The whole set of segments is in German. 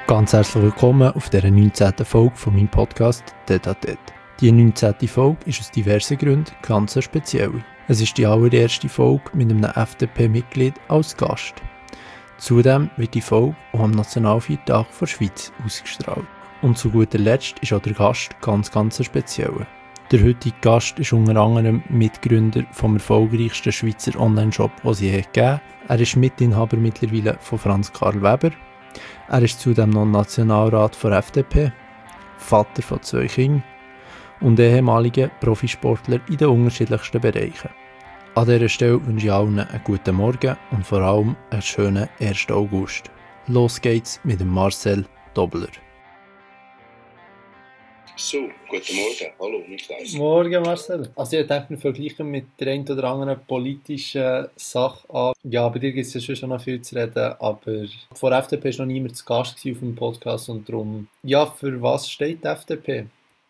Ganz herzlich willkommen auf dieser 19. Folge von meinem Podcast «Tête à Tête». Die 19. Folge ist aus diversen Gründen ganz speziell. Es ist die allererste Folge mit einem FDP-Mitglied als Gast. Zudem wird die Folge auch am Nationalfeiertag der Schweiz ausgestrahlt. Und zu guter Letzt ist auch der Gast ganz speziell. Der heutige Gast ist unter anderem Mitgründer vom erfolgreichsten Schweizer Online-Shop, den es je gegeben. Er ist Mitinhaber mittlerweile von Franz Karl Weber. Er ist zudem noch Nationalrat der FDP, Vater von 2 Kindern und ehemaliger Profisportler in den unterschiedlichsten Bereichen. An dieser Stelle wünsche ich allen einen guten Morgen und vor allem einen schönen 1. August. Los geht's mit dem Marcel Dobler. So, guten Morgen. Hallo, Niklas. Morgen, Marcel. Also ich denke, wir vergleichen mit der einen oder anderen politischen Sache an. Ja, bei dir gibt es ja schon noch viel zu reden, aber vor der FDP war noch niemand zu Gast auf dem Podcast und darum, ja, für was steht die FDP?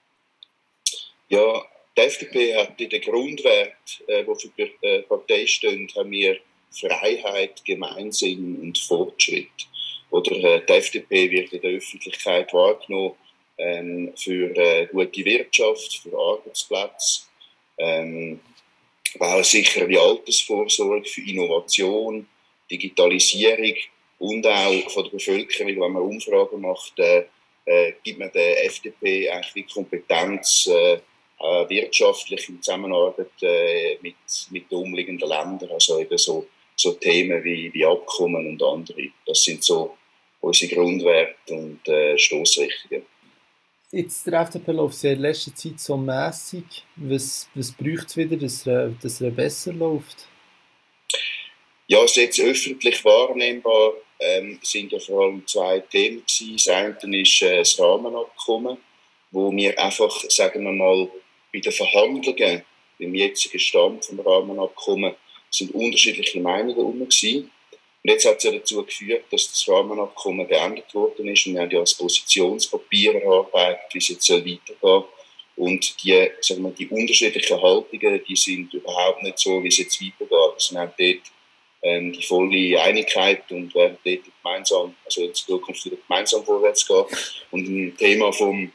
Ja, die FDP hat in den Grundwerten, die für die Partei stehen, haben wir Freiheit, Gemeinsinn und Fortschritt. Oder die FDP wird in der Öffentlichkeit wahrgenommen für gute Wirtschaft, für Arbeitsplätze, aber auch sicher wie Altersvorsorge, für Innovation, Digitalisierung und auch von der Bevölkerung, wenn man Umfragen macht, gibt man der FDP eigentlich die Kompetenz, wirtschaftlich in Zusammenarbeit mit den umliegenden Ländern, also eben so Themen wie Abkommen und andere. Das sind so unsere Grundwerte und Stossrichtungen. Jetzt der FDP läuft ja in letzter Zeit so mässig. Was braucht es wieder, dass er besser läuft? Ja, also jetzt öffentlich wahrnehmbar sind ja vor allem 2 Themen gewesen. Das eine ist das Rahmenabkommen, wo wir einfach, sagen wir mal, bei den Verhandlungen, beim jetzigen Stand vom Rahmenabkommen, sind unterschiedliche Meinungen herum gewesen. Und jetzt hat es ja dazu geführt, dass das Rahmenabkommen beendet worden ist. Und wir haben ja ein Positionspapier erarbeitet, wie es jetzt weitergehen soll. Und die, sagen wir, die unterschiedlichen Haltungen, die sind überhaupt nicht so, wie es jetzt weitergeht. Also wir haben dort die volle Einigkeit und werden dort gemeinsam, also in Zukunft wieder gemeinsam vorwärts gehen. Und ein Thema von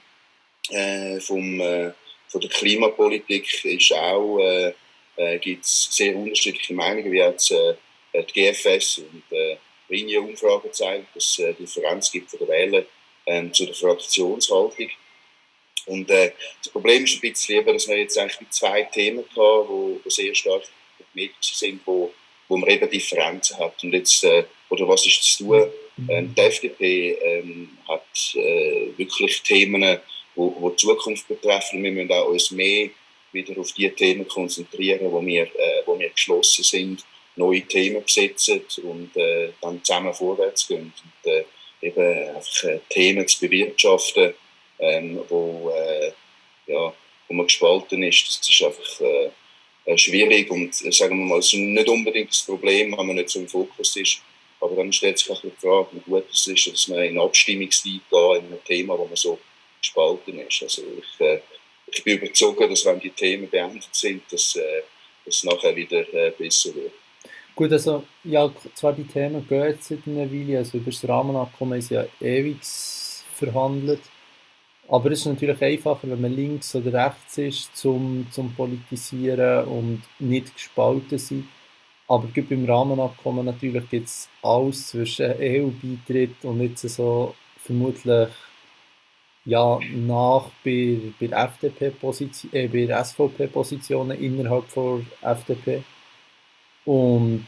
der Klimapolitik ist auch, gibt es sehr unterschiedliche Meinungen, wie jetzt die GFS und Linie-Umfragen zeigen, dass es Differenz gibt von den Wählern zu der Fraktionshaltung. Und das Problem ist ein bisschen eben, dass wir jetzt eigentlich 2 Themen hatten, die sehr stark mit sind, wo man eben Differenzen hat. Und jetzt, oder was ist zu tun? Die FDP hat wirklich Themen, die die Zukunft betreffen. Wir müssen auch uns mehr wieder auf die Themen konzentrieren, wo wir geschlossen sind, neue Themen besetzen und dann zusammen vorwärts gehen. Und eben einfach Themen zu bewirtschaften, wo man gespalten ist, das ist einfach schwierig und sagen wir mal, es ist nicht unbedingt das Problem, wenn man nicht so im Fokus ist, aber dann stellt sich auch die Frage, wie gut es ist, dass man in Abstimmungszeit geht, in einem Thema, wo man so gespalten ist. Also ich bin überzeugt, dass wenn die Themen beendet sind, dass es nachher wieder besser wird. Gut, also ja, zwar die Themen gehen jetzt seit einer Weile, also über das Rahmenabkommen ist ja ewig verhandelt, aber es ist natürlich einfacher, wenn man links oder rechts ist, zum Politisieren und nicht gespalten sein. Aber beim Rahmenabkommen natürlich gibt es alles zwischen EU-Beitritt und jetzt so vermutlich ja, bei der SVP-Positionen innerhalb der FDP. Und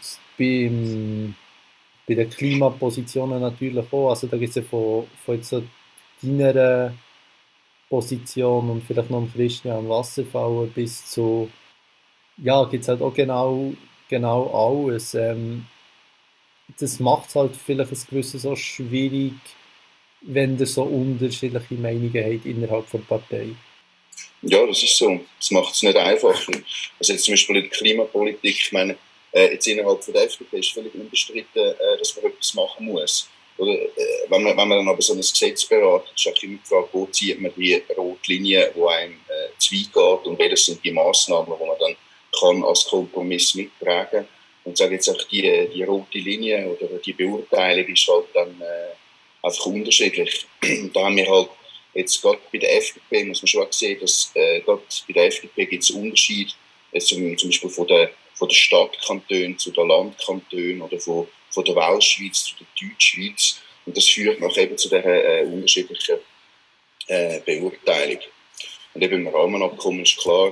bei den Klimapositionen natürlich auch. Also da gibt es ja von jetzt so deiner Position und vielleicht noch Christian Wasserfauer bis zu, ja, gibt es halt auch genau alles. Das macht es halt vielleicht ein gewisses so schwierig, wenn ihr so unterschiedliche Meinungen habt innerhalb der Partei. Ja, das ist so. Das macht es nicht einfacher. Also jetzt zum Beispiel in der Klimapolitik, ich meine, jetzt innerhalb von der FDP ist völlig unbestritten, dass man etwas machen muss. Oder, wenn man dann aber so ein Gesetz beratet, ist auch immer die Frage, wo zieht man die rote Linie, die einem zu weit geht und welches sind die Massnahmen, die man dann kann als Kompromiss mittragen. Und sage jetzt auch die rote Linie oder die Beurteilung ist halt dann einfach unterschiedlich. Da haben wir halt jetzt gerade bei der FDP, muss man schon sehen, dass gerade bei der FDP gibt es Unterschiede, zum Beispiel von der Stadtkantonen zu den Landkantonen oder von der Weltschweiz zu der Deutschschweiz. Und das führt noch eben zu dieser unterschiedlichen Beurteilung. Und eben im Rahmenabkommen ist klar,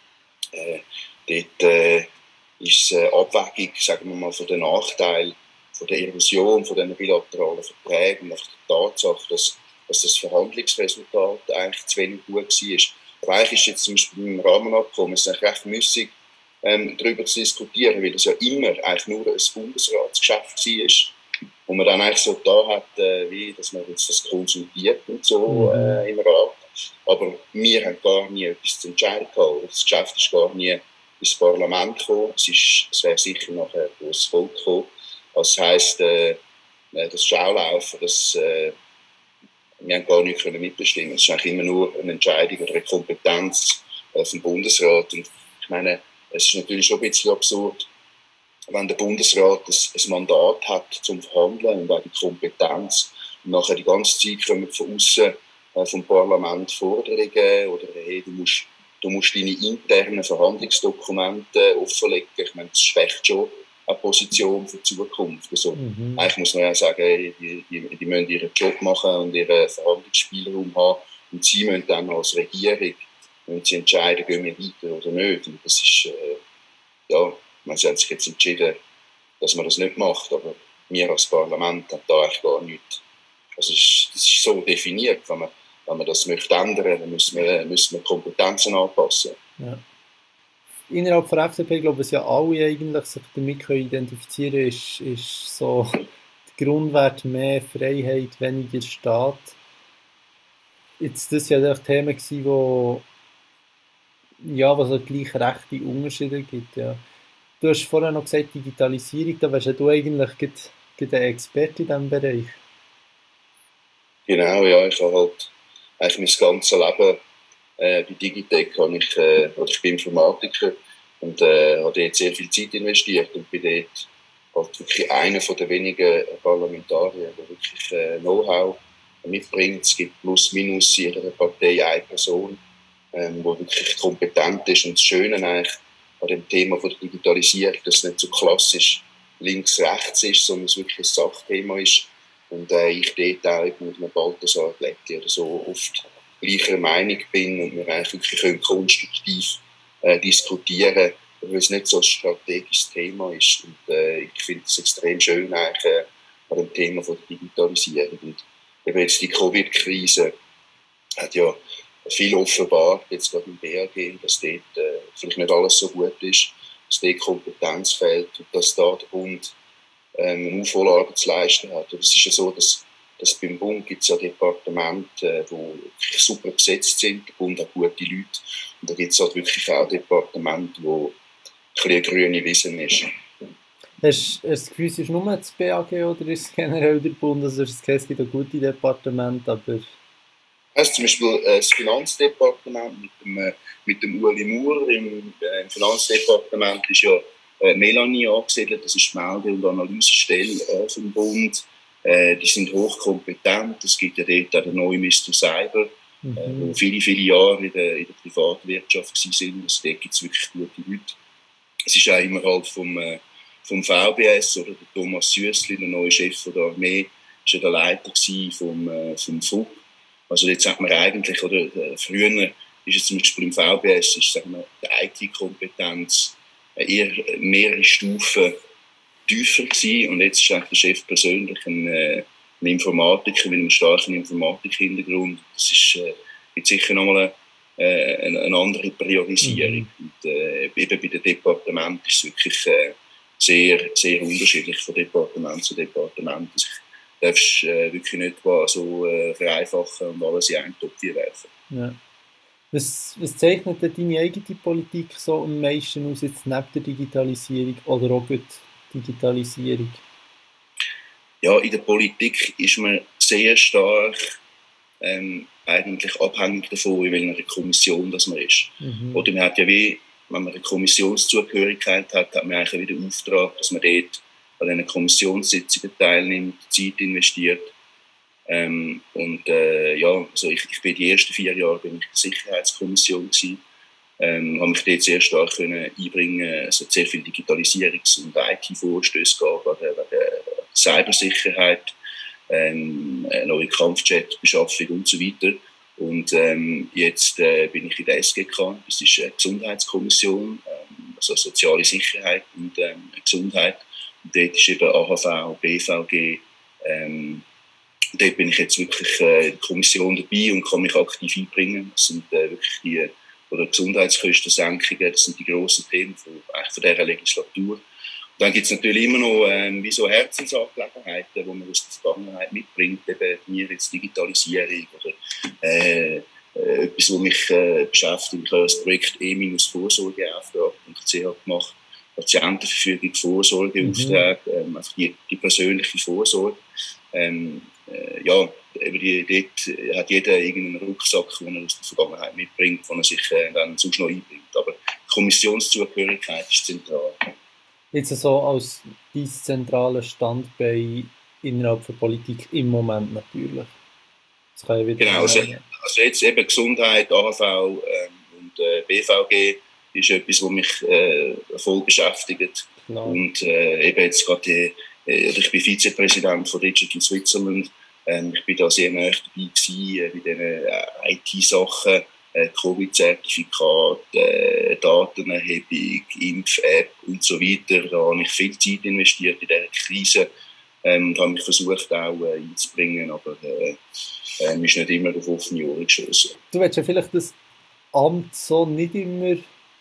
dort ist eine Abwägung, sagen wir mal, von den Nachteilen, von der Erosion, von diesen bilateralen Verträgen und einfach der Tatsache, dass das Verhandlungsresultat eigentlich zu wenig gut war. Aber eigentlich ist jetzt zum Beispiel im Rahmenabkommen es ist recht müßig, darüber zu diskutieren, weil das ja immer eigentlich nur ein Bundesratsgeschäft war. Wo man dann eigentlich so da hat, wie, dass man jetzt das konsultiert und so im Rat. Aber wir haben gar nie etwas zu entscheiden gehabt. Das Geschäft ist gar nie ins Parlament gekommen. Es wäre sicher nachher das Volk gekommen. Das heisst, das Schaulaufen, wir haben gar nicht mitbestimmen. Es ist eigentlich immer nur eine Entscheidung oder eine Kompetenz vom Bundesrat. Und ich meine, es ist natürlich schon ein bisschen absurd, wenn der Bundesrat ein Mandat hat zum Verhandeln und auch die Kompetenz und nachher die ganze Zeit kommen von außen vom Parlament Forderungen oder hey, du musst deine internen Verhandlungsdokumente offenlegen. Ich meine, das schwächt schon eine Position für die Zukunft. Also, eigentlich muss man ja sagen, hey, die müssen ihren Job machen und ihren Verhandlungsspielraum haben und sie müssen dann als Regierung sie entscheiden, gehen wir weiter oder nicht. Und das ist, sie haben sich jetzt entschieden, dass man das nicht macht, aber wir als Parlament haben da eigentlich gar nichts. Also das ist so definiert, wenn man das möchte ändern, dann müssen wir Kompetenzen anpassen. Ja. Innerhalb der FDP glaube ich, ja alle eigentlich sich damit identifizieren können, ist so der Grundwert mehr Freiheit, weniger Staat. Jetzt das ja auch Themen gewesen, wo es auch gleich rechte Unterschiede gibt, ja. Du hast vorher noch gesagt, Digitalisierung, da wärst ja du eigentlich ein Experte in diesem Bereich. Genau, ja, ich habe halt eigentlich mein ganzes Leben bei Digitec ich bin Informatiker und habe dort sehr viel Zeit investiert und bin dort halt wirklich einer von den wenigen Parlamentariern, der wirklich Know-how mitbringt. Es gibt plus minus in jeder Partei eine Person, die wirklich kompetent ist. Und das Schöne eigentlich an dem Thema von der Digitalisierung, dass es nicht so klassisch links-rechts ist, sondern es wirklich ein Sachthema ist. Und ich dort auch mit einem Balthasar Glättli oder so oft gleicher Meinung bin und wir eigentlich wirklich konstruktiv diskutieren, weil es nicht so ein strategisches Thema ist. Und ich finde es extrem schön eigentlich an dem Thema von der Digitalisierung. Und eben jetzt die Covid-Krise hat ja viel offenbart, jetzt gerade im BAG, dass dort vielleicht nicht alles so gut ist, dass dort Kompetenz fehlt und dass da der Bund eine Aufholarbeit zu leisten hat. Und es ist ja so, dass beim Bund gibt es ja Departemente, die super besetzt sind, der Bund hat gute Leute. Und da gibt es halt wirklich auch Departemente, wo eine grüne Wiese ist. Hast du das Gefühl, es ist nur das BAG oder ist es generell der Bund? Also es gibt auch gute Departemente, aber... Also zum Beispiel das Finanzdepartement mit dem Ueli Maurer im Finanzdepartement ist ja Melanie angesiedelt, das ist die Melde- und Analysestelle vom Bund. Die sind hochkompetent. Es gibt ja dort auch den neuen Mr. Cyber, die viele, viele Jahre in der Privatwirtschaft waren. Also dort gibt es wirklich gute Leute. Es ist auch immer halt vom VBS oder der Thomas Süssli, der neue Chef der Armee, ist ja der Leiter vom FUB. Also jetzt sagt man eigentlich, oder früher ist es zum Beispiel im VBS, ist, sagen wir, die IT-Kompetenz eher mehrere Stufen tiefer gewesen. Und jetzt ist eigentlich der Chef persönlich ein Informatiker mit einem starken Informatik-Hintergrund. Das ist jetzt sicher nochmal eine andere Priorisierung. Und eben bei den Departementen ist es wirklich sehr, sehr unterschiedlich von Departement zu Departement. Also ich darfst wirklich nicht so vereinfachen und alles in einen Topf werfen. Ja. Was zeichnet denn deine eigene Politik so am meisten aus, jetzt neben der Digitalisierung oder auch die Digitalisierung? Ja, in der Politik ist man sehr stark eigentlich abhängig davon, in welcher Kommission das man ist. Oder man hat ja wenn man eine Kommissionszugehörigkeit hat, hat man eigentlich wieder den Auftrag, dass man dort an diesen Kommissionssitzungen teilnimmt, Zeit investiert. Also ich bin die ersten 4 Jahre bin ich in der Sicherheitskommission gewesen. Habe mich dort sehr stark können einbringen. Es hat sehr viel Digitalisierungs- und IT-Vorstöße gab wegen Cybersicherheit, neue Kampfjet-Beschaffung und so weiter. Und jetzt bin ich in der SGK, das ist eine Gesundheitskommission, also soziale Sicherheit und Gesundheit. Und dort ist eben AHV, BVG. Dort bin ich jetzt wirklich in der Kommission dabei und kann mich aktiv einbringen. Das sind wirklich die Gesundheitskostensenkungen, das sind die grossen Themen von dieser Legislatur. Und dann gibt es natürlich immer noch wie so Herzensangelegenheiten, die man aus der Vergangenheit mitbringt, eben mir jetzt Digitalisierung oder etwas, was mich beschäftigt. Ich habe das Projekt e-vorsorgeauftrag.ch gemacht, Patientenverfügung, Vorsorgeauftrag, einfach die persönliche Vorsorge. Dort hat jeder irgendeinen Rucksack, den er aus der Vergangenheit mitbringt, den er sich dann sonst noch einbringt. Aber die Kommissionszugehörigkeit ist zentral. Jetzt so als dein zentrales Standbein innerhalb der Politik im Moment natürlich. Das kann ich wieder genau, also jetzt eben Gesundheit, AHV und BVG ist etwas, was mich voll beschäftigt. Klar. Und eben jetzt gerade ich bin Vizepräsident von Digital Switzerland. Ich bin da sehr nahe dabei gewesen, bei diesen IT-Sachen, Covid-Zertifikat, Datenerhebung, Impf-App und so weiter. Da habe ich viel Zeit investiert in dieser Krise und habe mich versucht auch einzubringen, aber ist nicht immer auf offene Ohren geschossen. Du willst ja vielleicht das Amt so nicht immer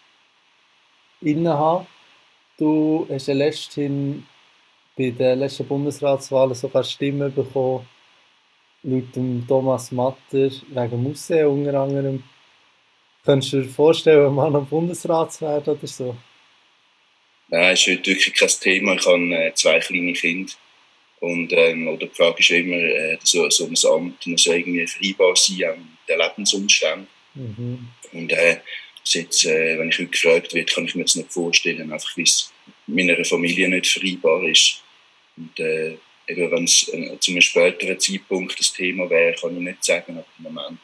innehaben. Du hast ja letztens bei den letzten Bundesratswahlen sogar Stimmen bekommen, laut dem Thomas Matter, wegen Museum unter anderem. Könntest du dir vorstellen, mal noch Bundesrat zu werden oder so? Nein, das ist heute wirklich kein Thema. Ich habe 2 kleine Kinder. Und, oder die Frage ist immer, so ein Amt muss irgendwie vereinbar sein mit den Lebensumständen. Und jetzt, wenn ich heute gefragt werde, kann ich mir das nicht vorstellen, einfach wie es mit meiner Familie nicht vereinbar ist. Und eben, wenn es zu einem späteren Zeitpunkt das Thema wäre, kann ich nicht sagen, aber im Moment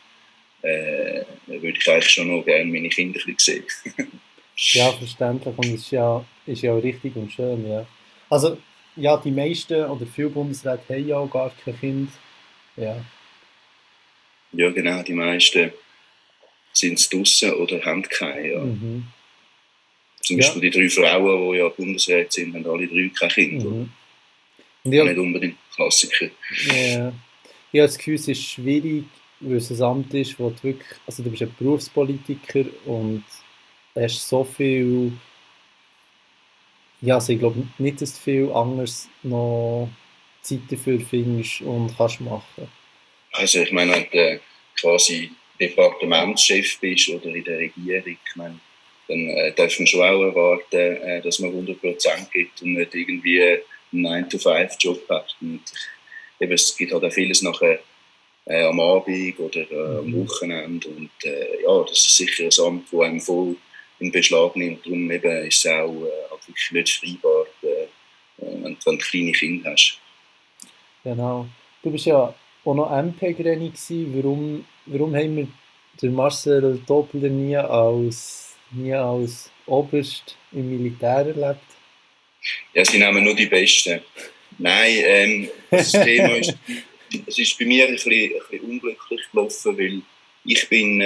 würde ich eigentlich schon noch gerne meine Kinder ein bisschen sehen. Ja, verständlich. Und es ist ja richtig und schön, ja. Also, ja, die meisten oder viele Bundesräte haben ja auch gar kein Kind. Ja. Ja, genau, die meisten sind draussen oder haben keine. Ja. Zum Beispiel die 3 Frauen, die ja Bundesräte sind, haben alle 3 kein Kind. Ja, nicht unbedingt Klassiker. Ja. Ich habe das Gefühl, es ist schwierig, weil es ein Amt ist, wo du wirklich, also du bist ein Berufspolitiker und hast so viel, ja, also ich glaube nicht, dass du viel anderes noch Zeit dafür findest und kannst machen. Also ich meine, wenn du quasi Departementschef bist oder in der Regierung, ich meine, dann darf man schon auch erwarten, dass man 100% gibt und nicht irgendwie einen 9-to-5-Job hat. Und eben, es gibt halt auch vieles nachher am Abend oder am Wochenende. Und ja, das ist sicher ein Amt, das einem voll in Beschlag nimmt. Darum eben ist es auch halt wirklich nicht vereinbar, wenn du kleine Kinder hast. Genau. Du bist ja auch noch MP-Greni gewesen. Warum haben wir den Marcel Doppler nie als Oberst im Militär erlebt? Ja, sie nehmen nur die Besten. Nein, das Thema ist, es ist bei mir ein bisschen unglücklich gelaufen, weil ich bin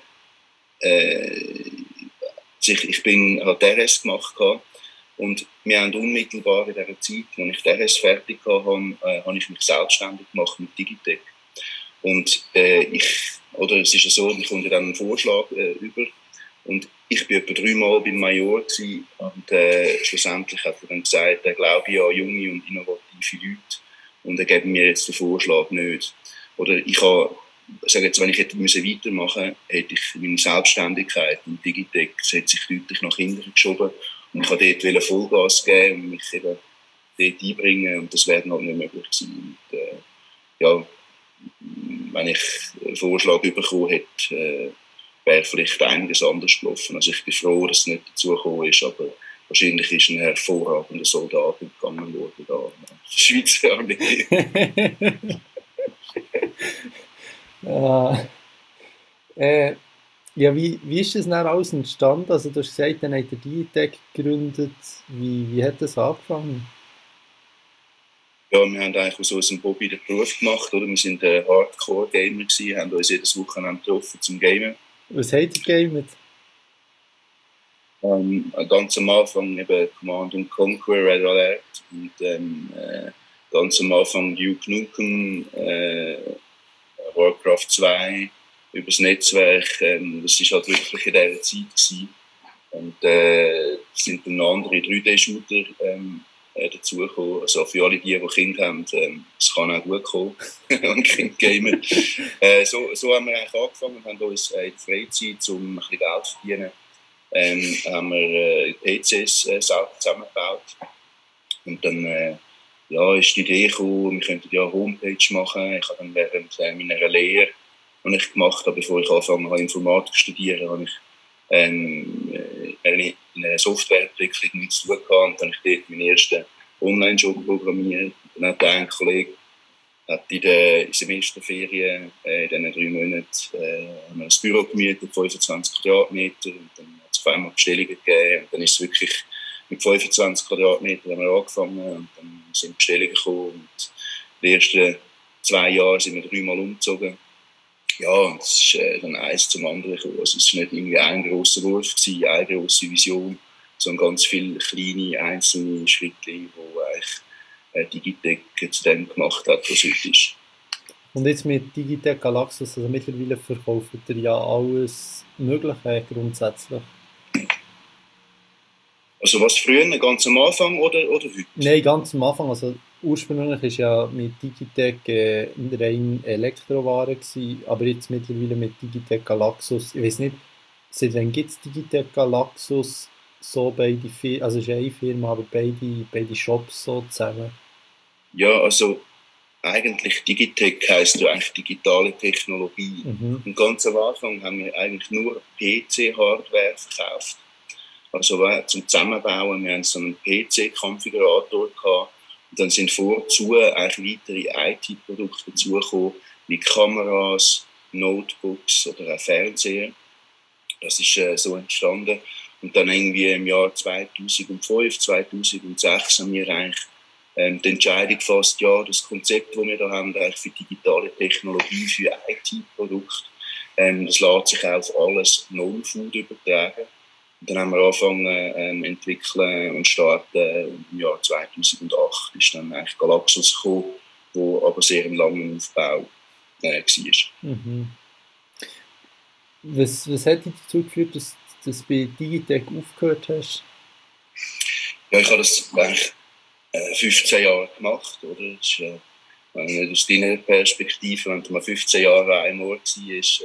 habe DRS gemacht und wir haben unmittelbar in dieser Zeit, als ich DRS fertig hatte, habe ich mich selbstständig gemacht mit Digitec. Und es ist ja so, ich komme dann einen Vorschlag über und ich war etwa 3 Mal beim Major und schlussendlich hat er dann gesagt, er glaube ja junge und innovative Leute und er gibt mir jetzt den Vorschlag nicht. Oder ich sage jetzt, wenn ich hätte weitermachen müssen, hätte ich meine Selbstständigkeit und Digitec hat sich deutlich nach hinten geschoben und ich wollte dort Vollgas geben und mich eben dort einbringen und das wäre noch nicht möglich gewesen. Und, ja, wenn ich einen Vorschlag bekommen hätte, wäre vielleicht einiges anders gelaufen. Also ich bin froh, dass es nicht dazu gekommen ist, aber wahrscheinlich ist ein hervorragender Soldat gegangen worden da in der Schweiz. Äh, ja, wie ist das dann alles entstanden? Also du hast gesagt, dann habt ihr Digitec gegründet. Wie hat das angefangen? Ja, wir haben eigentlich aus unserem Hobby den Beruf gemacht, oder? Wir sind Hardcore-Gamer gewesen, haben uns jedes Wochenende getroffen zum Gamen. Was habt ihr gegamet? Ganz am Anfang eben Command and Conquer, Red Alert und ganz am Anfang Duke Nukem, Warcraft 2 übers Netzwerk. Das war halt wirklich in dieser Zeit gewesen. Und sind dann noch andere 3D-Shooter dazugekommen. Also für alle die Kinder haben, das kann auch gut kommen, und Kind gamen. So haben wir eigentlich angefangen und haben uns in der Freizeit, um ein bisschen Geld zu verdienen, haben wir PCs selber zusammengebaut. Und dann ist die Idee gekommen, wir könnten ja eine Homepage machen. Ich habe dann während meiner Lehre, die ich gemacht habe, bevor ich angefangen habe, Informatik zu studieren, habe ich in einer Softwareentwicklung nichts zu tun gehabt. Und dann habe ich dort meinen ersten Online-Shop programmiert. Und dann hat ein Kollege in den Semesterferien, in diesen 3 Monaten, haben wir ein Büro gemietet, 25 Quadratmeter. Und dann hat es auf einmal Bestellungen gegeben. Und dann ist es wirklich mit 25 Quadratmetern haben wir angefangen. Und dann sind Bestellungen gekommen. Und die ersten 2 Jahre sind wir 3-mal umgezogen. Ja, und es ist dann eins zum anderen gekommen. Also es war nicht irgendwie ein grosser Wurf gewesen, eine grosse Vision, sondern ganz viele kleine, einzelne Schritte, die eigentlich Digitec zu dem gemacht hat, was heute ist. Und jetzt mit Digitec Galaxus, also mittlerweile verkauft ihr ja alles Mögliche grundsätzlich. Also was früher, ganz am Anfang oder heute? Nein, ganz am Anfang. Also ursprünglich war ja mit Digitec rein Elektroware gewesen, aber jetzt mittlerweile mit Digitec Galaxus. Ich weiß nicht, seit wann gibt es Digitec Galaxus so beide Firmen, also es ist eine Firma, aber beide Shops so zusammen? Ja, also eigentlich Digitec heisst ja eigentlich digitale Technologie. Mhm. Und ganz am Anfang haben wir eigentlich nur PC-Hardware verkauft. Also zum Zusammenbauen, wir haben so einen PC-Konfigurator gehabt. Und dann sind vorzu eigentlich weitere IT-Produkte dazugekommen, wie Kameras, Notebooks oder auch Fernseher. Das ist so entstanden. Und dann irgendwie im Jahr 2005, 2006 haben wir eigentlich die Entscheidung gefasst, ja, das Konzept, das wir da haben, eigentlich für digitale Technologie, für IT-Produkte, das lässt sich auch auf alles Non-Food übertragen. Und dann haben wir angefangen entwickeln und starten im Jahr 2008 ist dann eigentlich Galaxus gekommen, wo aber sehr einen langen Aufbau war. Mhm. Was hat dich dazu geführt, dass du bei Digitec aufgehört hast? Ja, ich habe das eigentlich 15 Jahre gemacht, oder? Das ist, nicht aus deiner Perspektive, wenn du mal 15 Jahre an einem Ort warst,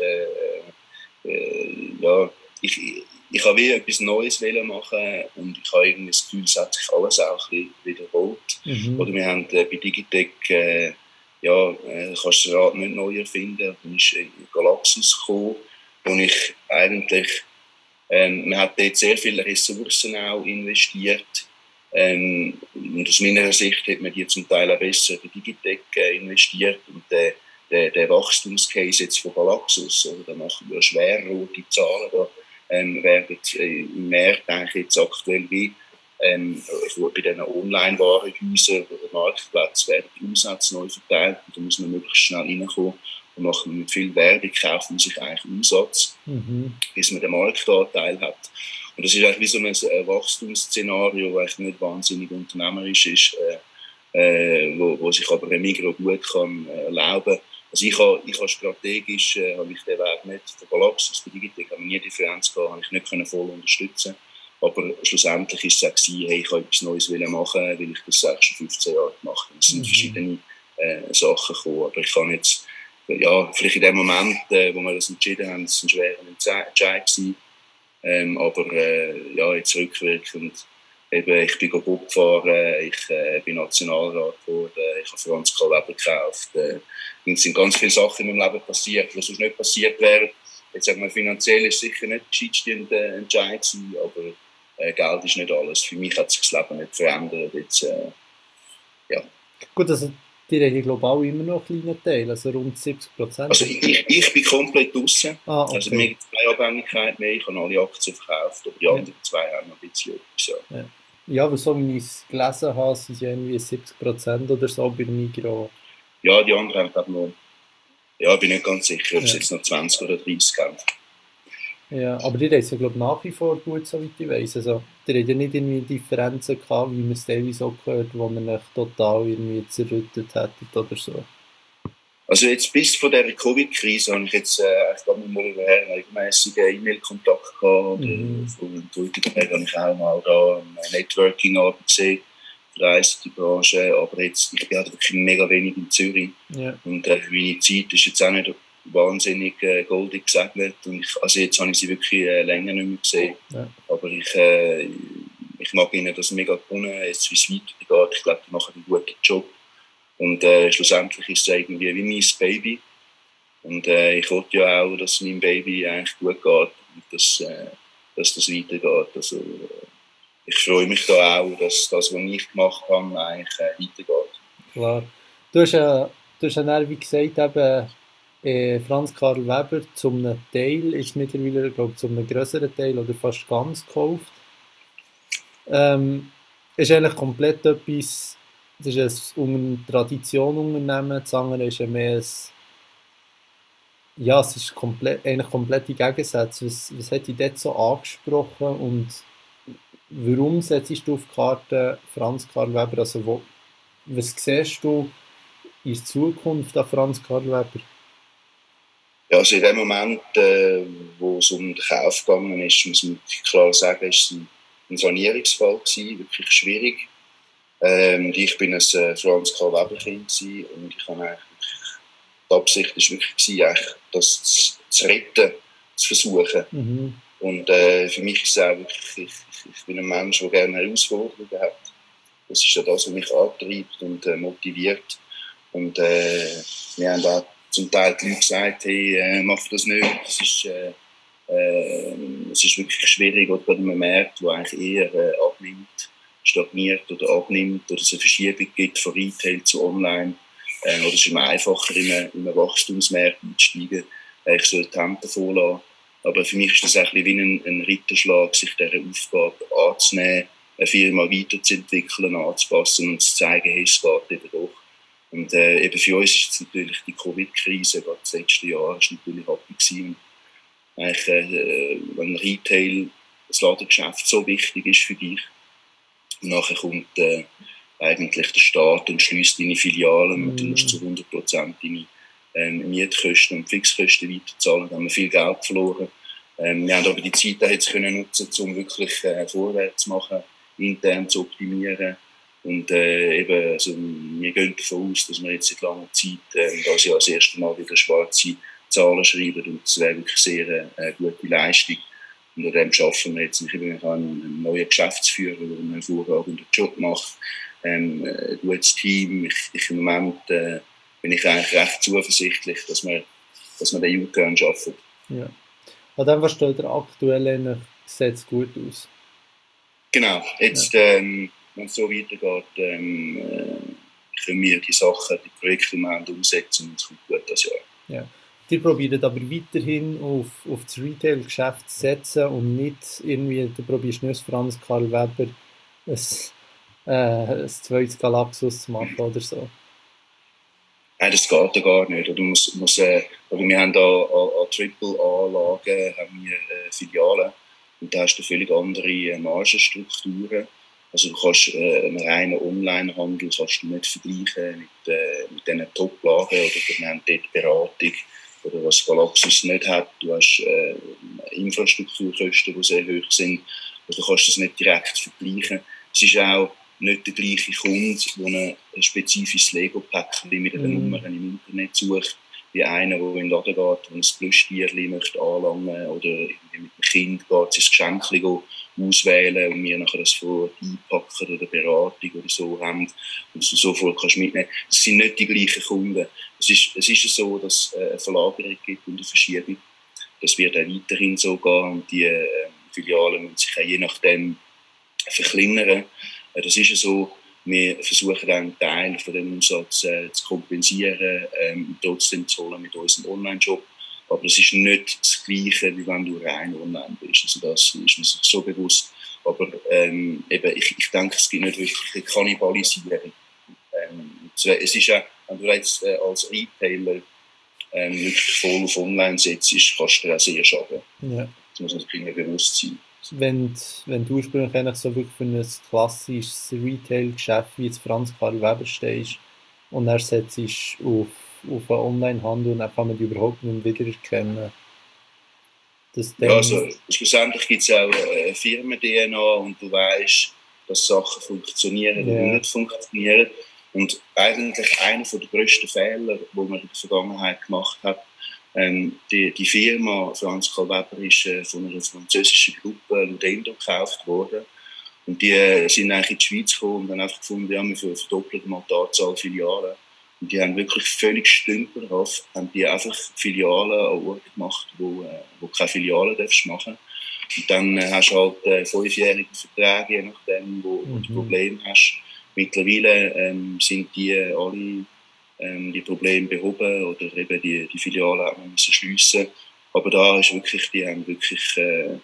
ja, ich habe wie etwas Neues machen und ich habe irgendwie das Gefühl, es hat sich alles auch ein bisschen wiederholt. Mhm. Oder wir haben bei Digitec, kannst du das Rad nicht neu erfinden. Dann ist Galaxus gekommen, wo ich eigentlich, man hat dort sehr viele Ressourcen auch investiert. Und aus meiner Sicht hat man die zum Teil auch besser in Digitec investiert. Und der Wachstumscase jetzt von Galaxus, oder, da machen wir schwer rote Zahlen, da werden im März eigentlich jetzt aktuell wie bei diesen Online-Warenhäusern oder Marktplätzen werden die Umsätze neu verteilt und da muss man möglichst schnell reinkommen und nachher mit viel Werbung kauft man sich eigentlich Umsatz, bis man den Marktanteil hat. Und das ist eigentlich wie so ein Wachstumsszenario, das eigentlich nicht wahnsinnig unternehmerisch ist, wo sich aber ein Migros gut kann erlauben. Also ich habe strategisch habe ich den Weg nicht von Galaxus bei Digitec, habe nie Differenz gehabt, habe ich nicht können voll unterstützen. Aber schlussendlich ist es auch gewesen, hey, ich wollte etwas Neues machen, weil ich das seit schon 15 Jahre gemacht habe. Es sind verschiedene Sachen gekommen, aber ich kann jetzt, ja, vielleicht in dem Moment, wo wir das entschieden haben, es war ein schwerer Entscheid gewesen, aber ja, jetzt rückwirkend, eben, ich bin Bob gefahren, ich bin Nationalrat geworden, ich habe Franz Karl Weber gekauft. Es sind ganz viele Sachen in meinem Leben passiert, die sonst nicht passiert wären. Jetzt sagen wir, finanziell ist sicher nicht der gescheitste Entscheid gewesen, aber Geld ist nicht alles. Für mich hat sich das Leben nicht verändert. Jetzt, ja. Gut, also Die reden global immer noch einen kleinen Teil, also rund 70%. Also ich bin komplett draussen. Okay. Also mir gibt es keine Abhängigkeit mehr. Ich habe alle Aktien verkauft, aber die anderen zwei haben noch ein bisschen etwas. Ja. Ja, aber so wie ich es gelesen habe, sind es ja irgendwie 70% oder so bei Migros. Ja, die anderen haben noch. Ja, ich bin nicht ganz sicher, ob es jetzt noch 20 oder 30 haben. Ja, aber die reisen, glaube ich, nach wie vor gut, soweit ich weiss. Also, die haben ja nicht irgendwie Differenzen gehabt, wie man es teilweise auch gehört, wo man euch total irgendwie zerrüttet hätte oder so. Also jetzt bis vor dieser Covid-Krise habe ich jetzt mal regelmäßigen E-Mail-Kontakt gehabt. Von Twitter habe ich auch mal da ein Networking-Abend gesehen für die ICT-Branche. Aber jetzt, ich bin halt wirklich mega wenig in Zürich. Ja. Und meine Zeit ist jetzt auch nicht wahnsinnig goldig gesegnet. Und also jetzt habe ich sie wirklich länger nicht mehr gesehen. Ja. Aber ich mag ihnen das mega gewonnen, jetzt wie es weitergeht. Ich glaube, die machen einen guten Job. Und schlussendlich ist es irgendwie wie mein Baby. Und ich hoffe ja auch, dass es meinem Baby eigentlich gut geht und dass das weitergeht. Also, ich freue mich da auch, dass das, was ich gemacht habe, eigentlich weitergeht. Klar. Du hast ja dann, wie gesagt, eben Franz Karl Weber zum einem Teil, ist mittlerweile, glaube ich, zum einem grösseren Teil oder fast ganz gekauft. Ist eigentlich komplett etwas, das ist ein Traditionunternehmen, das andere ist ja mehr ein, ja, es ist eigentlich komplette Gegensätze. Was hat dich dort so angesprochen und warum setzt du auf die Karte Franz Karl Weber? Also was siehst du in Zukunft an Franz Karl Weber? Ja, also in dem Moment, wo es um den Kauf gegangen ist, muss man klar sagen, ist es ein Sanierungsfall gewesen, wirklich schwierig. Ich bin ein Franz Karl Weber Kind und ich habe eigentlich die Absicht ist wirklich gewesen, das zu retten, zu versuchen. Mhm. Und für mich ist es auch wirklich, ich bin ein Mensch, der gerne Herausforderungen hat. Das ist ja das, was mich antreibt und motiviert. Und wir haben auch zum Teil die Leute gesagt, hey, mach das nicht. Es ist wirklich schwierig, oder gerade im Markt, der eigentlich eher abnimmt, stagniert oder abnimmt, oder es eine Verschiebung gibt von Retail zu Online. Oder es ist immer einfacher, in einem Wachstumsmarkt einzusteigen. Ich soll die Hände davon lassen. Aber für mich ist das ein bisschen wie ein Ritterschlag, sich dieser Aufgabe anzunehmen, eine Firma weiterzuentwickeln, anzupassen und zu zeigen, hey, es geht eben doch. Und eben für uns ist jetzt natürlich die Covid-Krise, gerade das letzte Jahr, ist natürlich happy gewesen. Eigentlich, wenn Retail, das Ladengeschäft so wichtig ist für dich, und nachher kommt eigentlich der Staat und schliesst deine Filialen und du musst zu 100% deine Mietkosten und Fixkosten weiterzahlen. Da haben wir viel Geld verloren. Wir haben aber die Zeit jetzt können nutzen, um wirklich vorwärts zu machen, intern zu optimieren. Und eben, also, wir gehen davon aus, dass wir jetzt seit langer Zeit das Jahr das erste Mal wieder schwarze Zahlen schreiben. Und das wäre wirklich sehr gute Leistung. Und an dem arbeiten wir jetzt. Ich bin ein neuer Geschäftsführer, der einen hervorragenden Job macht. Ein gutes Team. Im Moment bin ich eigentlich recht zuversichtlich, dass wir den U-Turn schaffen. Ja. An dem, was steht aktuell sieht es gut aus. Genau. Jetzt, wenn es so weitergeht, können wir die Sachen, die Projekte im Moment umsetzen und es kommt gut das Jahr. Ja. Die probieren aber weiterhin auf das Retail-Geschäft zu setzen und nicht irgendwie, du probierst nicht Franz Karl Weber ein zweites Galaxus zu machen oder so. Nein, das geht ja gar nicht. Oder wir haben da an Triple-A-Lagen Filialen und da hast du völlig andere Margenstrukturen. Also du kannst einen reinen Online-Handel kannst du nicht vergleichen mit diesen Top-Lagen oder wir haben dort Beratung oder was Galaxus nicht hat. Du hast Infrastrukturkosten, die sehr hoch sind. Also du kannst das nicht direkt vergleichen. Es ist auch nicht der gleiche Kunde, der ein spezifisches Lego-Päckchen mit einer Nummer im Internet sucht, wie einer, der in den Laden geht und ein Plüschtierchen möchte anlangen oder irgendwie mit dem Kind geht, sein Geschenk auswählen und wir nachher das vor einpacken oder Beratung oder so haben und so sofort kannst mitnehmen. Das sind nicht die gleichen Kunden. Es ist so, dass es eine Verlagerung gibt und eine Verschiebung. Das wird auch weiterhin so gehen und die Filialen müssen sich auch je nachdem verkleinern. Das ist so. wir versuchen dann einen Teil von dem Umsatz zu kompensieren und trotzdem zu holen mit unserem Online-Shop. Aber es ist nicht das Gleiche, wie wenn du rein online bist. Also das ist mir so bewusst. Aber eben, ich denke, es gibt nicht wirklich eine Kannibalisierung. Es ist ja, wenn du jetzt als Retailer wirklich voll auf Online setzt, kannst du dir auch sehr schaden. Ja. Das muss man sich bewusst sein. Wenn du ursprünglich eigentlich so wirklich für ein klassisches Retail-Geschäft wie jetzt Franz Karl Weber stehst und dann setzt auf einen Onlinehandel und dann kann man die überhaupt nicht wiedererkennen. Ja, also schlussendlich gibt es auch Firmen-DNA und du weißt, dass Sachen funktionieren oder nicht funktionieren. Und eigentlich einer der grössten Fehler, die man in der Vergangenheit gemacht hat, die Firma Franz Karl Weber ist von einer französischen Gruppe Ludendo gekauft worden. Und die sind eigentlich in die Schweiz gekommen und haben einfach gefunden, ja, wir verdoppeln mal die Anzahl Filialen. Und die haben wirklich völlig stümperhaft, haben die einfach Filialen an Orten gemacht, wo keine Filialen machen darfst. Und dann hast du halt 5-jährige Verträge, je nachdem, wo du Probleme hast. Mittlerweile sind die alle die Probleme behoben oder eben die Filialen haben müssen schliessen. Aber da ist wirklich, die haben wirklich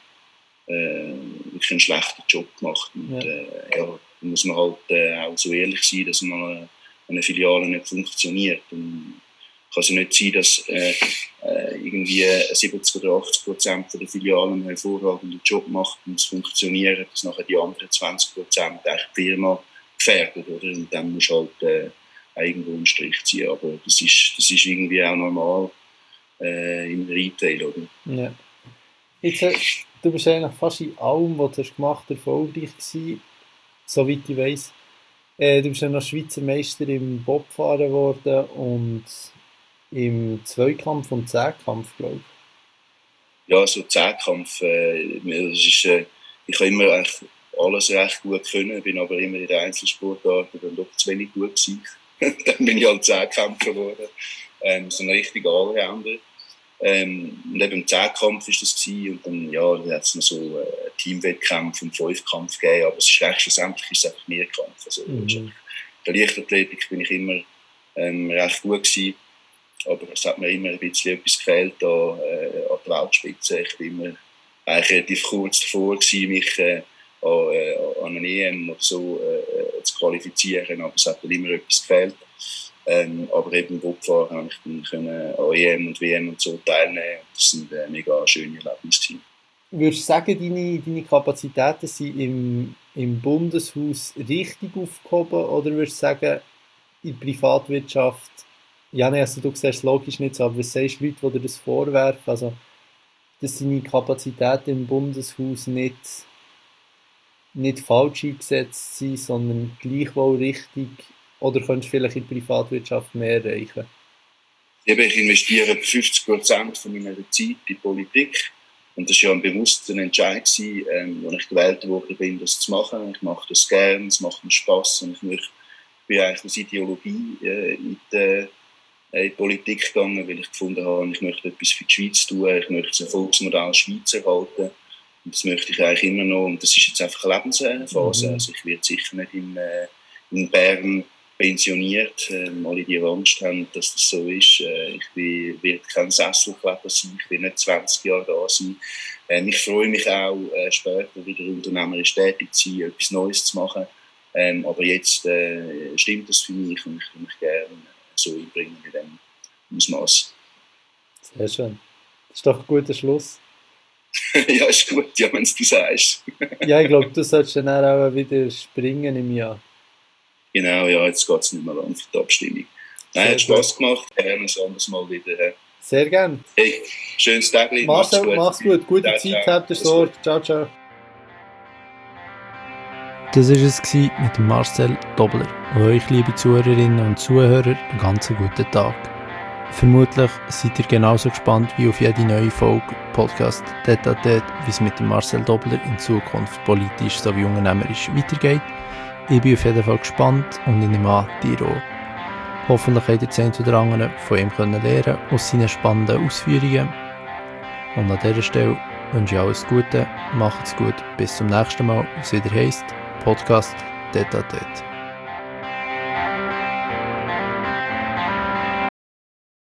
einen schlechten Job gemacht. Und ja, da muss man halt auch so ehrlich sein, dass man eine Filiale nicht funktioniert. Und kann es ja nicht sein, dass irgendwie 70 oder 80% der Filialen einen hervorragenden Job macht und es funktioniert, dass nachher die anderen 20% eigentlich die Firma gefährdet, oder? Und dann musst du halt irgendwo einen Strich ziehen. Aber das ist irgendwie auch normal im Retail, oder? Ja. Jetzt, du bist eigentlich fast in allem, was du gemacht hast, erfolgreich gewesen, soweit ich weiss. Du bist ja noch Schweizer Meister im Bobfahren geworden und im Zweikampf und Zehnkampf, glaube ich. Ja, so Zehnkampf, ich habe immer eigentlich alles recht gut können, bin aber immer in den Einzelsportarten dann doch zu wenig gut gewesen. Dann bin ich halt Zehnkämpfer geworden, so ein richtiger Allrounder. Und eben im Zehnkampf war das gewesen, und dann, ja, da hat es noch so Teamwettkämpfe und Fünfkampf gegeben, aber schlussendlich ist es einfach Mehrkampf. Also, in der Leichtathletik bin ich immer recht gut gewesen, aber es hat mir immer ein bisschen etwas gefehlt an der Weltspitze. Ich war immer eigentlich relativ kurz davor gewesen, mich an eine EM oder so zu qualifizieren, aber es hat mir immer etwas gefehlt. Aber eben im Bobfahren habe ich dann an EM und WM und so teilnehmen. Das sind mega schöne Erlebnisse. Würdest du sagen, deine Kapazitäten sind im Bundeshaus richtig aufgehoben, oder würdest du sagen, in der Privatwirtschaft, ja, nee, also du siehst es logisch nicht so, aber was sagst du Leute, die dir das vorwerfen, also dass deine Kapazitäten im Bundeshaus nicht falsch eingesetzt sind, sondern gleichwohl richtig, oder könntest du vielleicht in der Privatwirtschaft mehr erreichen? Ich investiere 50% von meiner Zeit in Politik. Und das war ja ein bewusster Entscheid, als ich gewählt worden das zu machen. Ich mache das gerne, es macht mir Spass. Und ich bin eigentlich aus Ideologie in die Politik gegangen, weil ich gefunden habe, ich möchte etwas für die Schweiz tun, ich möchte das Erfolgsmodell Schweiz erhalten. Und das möchte ich eigentlich immer noch. Und das ist jetzt einfach eine Lebensphase. Also ich werde sicher nicht in Bern pensioniert, alle die Angst haben, dass das so ist. Ich werde kein Sesselkleber sein, ich will nicht 20 Jahre da sein. Ich freue mich auch, später wieder unternehmerisch tätig zu sein, etwas Neues zu machen. Aber jetzt stimmt das für mich und ich würde mich gerne so einbringen in dem Ausmaß. Sehr schön. Das ist doch ein guter Schluss. Ja, ist gut, ja, wenn du sagst. Ja, ich glaube, du solltest dann auch wieder springen im Jahr. Genau, ja, jetzt geht es nicht mehr lang für die Abstimmung. Nein, hat Spass gemacht, gerne ein anderes Mal wieder. Sehr gerne. Hey, schönes Tag. Mach's gut, gute Zeit, habt ihr Sorge. Ciao, ciao. Das war es mit Marcel Dobler. Und euch, liebe Zuhörerinnen und Zuhörer, einen ganz guten Tag. Vermutlich seid ihr genauso gespannt wie auf jede neue Folge Podcast Tête à Tête, wie es mit dem Marcel Dobler in Zukunft politisch sowie unternehmerisch weitergeht. Ich bin auf jeden Fall gespannt und ich nehme an, ihr auch. Hoffentlich habt ihr das eine oder andere von ihm lernen aus seinen spannenden Ausführungen. Und an dieser Stelle wünsche ich alles Gute, macht's gut, bis zum nächsten Mal, was wieder heisst Podcast Tête à Tête.